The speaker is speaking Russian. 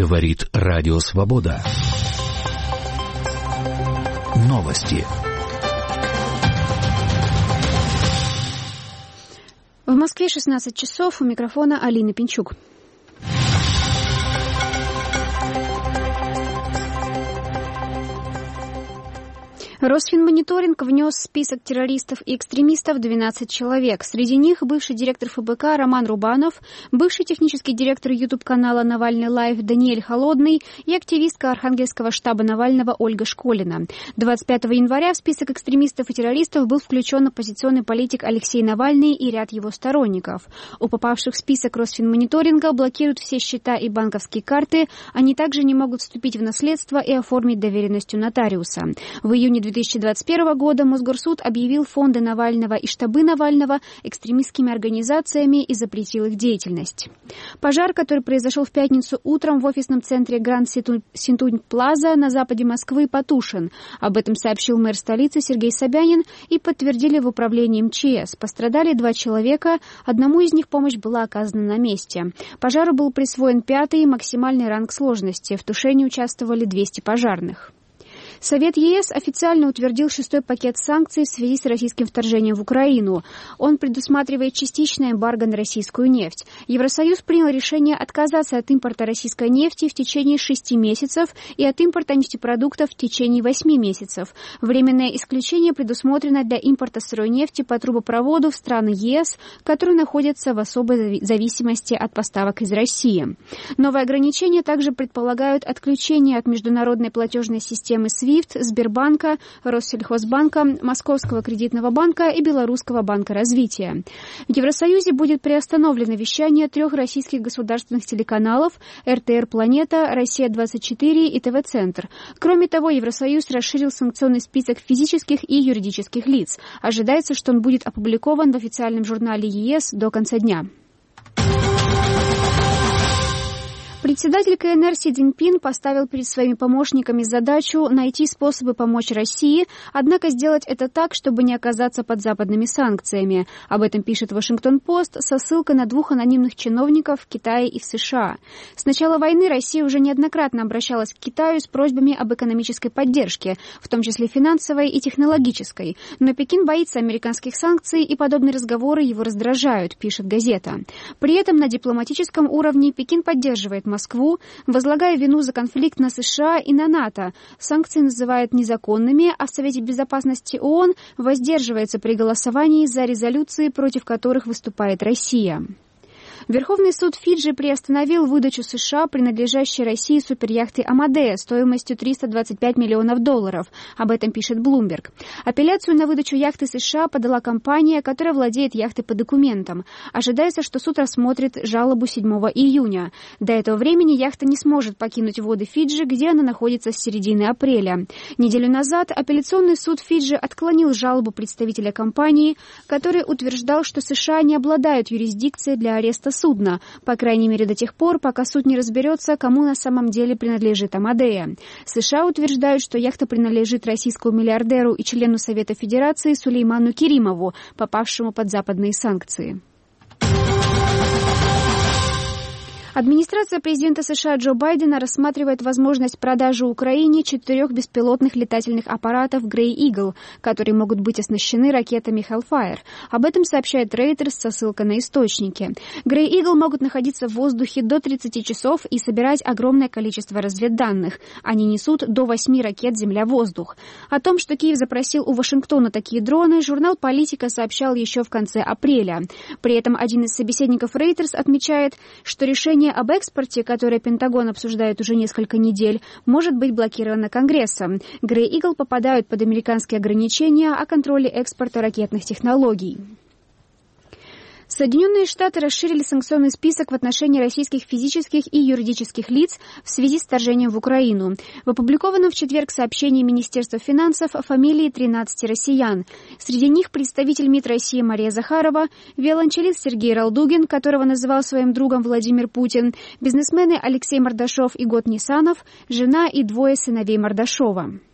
Говорит Радио Свобода. Новости. В Москве 16 часов. У микрофона Алина Пинчук. Росфинмониторинг внес в список террористов и экстремистов 12 человек. Среди них бывший директор ФБК Роман Рубанов, бывший технический директор YouTube-канала «Навальный Лайв» Даниэль Холодный и активистка Архангельского штаба Навального Ольга Школина. 25 января в список экстремистов и террористов был включен оппозиционный политик Алексей Навальный и ряд его сторонников. У попавших в список Росфинмониторинга блокируют все счета и банковские карты. Они также не могут вступить в наследство и оформить доверенность у нотариуса. В июне 2021 года Мосгорсуд объявил фонды Навального и штабы Навального экстремистскими организациями и запретил их деятельность. Пожар, который произошел в пятницу утром в офисном центре Гранд Синтунь Плаза на западе Москвы, потушен. Об этом сообщил мэр столицы Сергей Собянин и подтвердили в управлении МЧС. Пострадали 2 человека, одному из них помощь была оказана на месте. Пожару был присвоен 5-й максимальный ранг сложности. В тушении участвовали 200 пожарных. Совет ЕС официально утвердил 6-й пакет санкций в связи с российским вторжением в Украину. Он предусматривает частичное эмбарго на российскую нефть. Евросоюз принял решение отказаться от импорта российской нефти в течение 6 месяцев и от импорта нефтепродуктов в течение 8 месяцев. Временное исключение предусмотрено для импорта сырой нефти по трубопроводу в страны ЕС, которые находятся в особой зависимости от поставок из России. Новые ограничения также предполагают отключение от международной платежной системы SWIFT, Сбербанка, Россельхозбанка, Московского кредитного банка и Белорусского банка развития. В Евросоюзе будет приостановлено вещание 3 российских государственных телеканалов РТР «Планета», «Россия-24» и ТВ-Центр. Кроме того, Евросоюз расширил санкционный список физических и юридических лиц. Ожидается, что он будет опубликован в официальном журнале ЕС до конца дня. Председатель КНР Си Цзиньпин поставил перед своими помощниками задачу найти способы помочь России, однако сделать это так, чтобы не оказаться под западными санкциями. Об этом пишет Вашингтон-Пост со ссылкой на 2 анонимных чиновников в Китае и в США. С начала войны Россия уже неоднократно обращалась к Китаю с просьбами об экономической поддержке, в том числе финансовой и технологической. Но Пекин боится американских санкций, и подобные разговоры его раздражают, пишет газета. При этом на дипломатическом уровне Пекин поддерживает Москву, возлагая вину за конфликт на США и на НАТО. Санкции называют незаконными, а в Совете безопасности ООН воздерживается при голосовании за резолюции, против которых выступает Россия. Верховный суд Фиджи приостановил выдачу США принадлежащей России суперяхты «Амадея» стоимостью $325 миллионов. Об этом пишет Bloomberg. Апелляцию на выдачу яхты США подала компания, которая владеет яхтой по документам. Ожидается, что суд рассмотрит жалобу 7 июня. До этого времени яхта не сможет покинуть воды Фиджи, где она находится с середины апреля. Неделю назад апелляционный суд Фиджи отклонил жалобу представителя компании, который утверждал, что США не обладают юрисдикцией для ареста судна, по крайней мере до тех пор, пока суд не разберется, кому на самом деле принадлежит «Амадея». США утверждают, что яхта принадлежит российскому миллиардеру и члену Совета Федерации Сулейману Керимову, попавшему под западные санкции. Администрация президента США Джо Байдена рассматривает возможность продажи Украине 4 беспилотных летательных аппаратов Grey Eagle, которые могут быть оснащены ракетами Hellfire. Об этом сообщает Reuters со ссылкой на источники. Grey Eagle могут находиться в воздухе до 30 часов и собирать огромное количество разведданных. Они несут до 8 ракет «Земля-воздух». О том, что Киев запросил у Вашингтона такие дроны, журнал «Политика» сообщал еще в конце апреля. При этом один из собеседников Reuters отмечает, что решение об экспорте, которое Пентагон обсуждает уже несколько недель, может быть блокировано Конгрессом. Grey Eagle попадают под американские ограничения о контроле экспорта ракетных технологий. Соединенные Штаты расширили санкционный список в отношении российских физических и юридических лиц в связи с вторжением в Украину. В опубликованном в четверг сообщении Министерства финансов фамилии 13 россиян. Среди них представитель МИД России Мария Захарова, виолончелист Сергей Ралдугин, которого называл своим другом Владимир Путин, бизнесмены Алексей Мордашов и Гот Нисанов, жена и 2 сыновей Мордашова.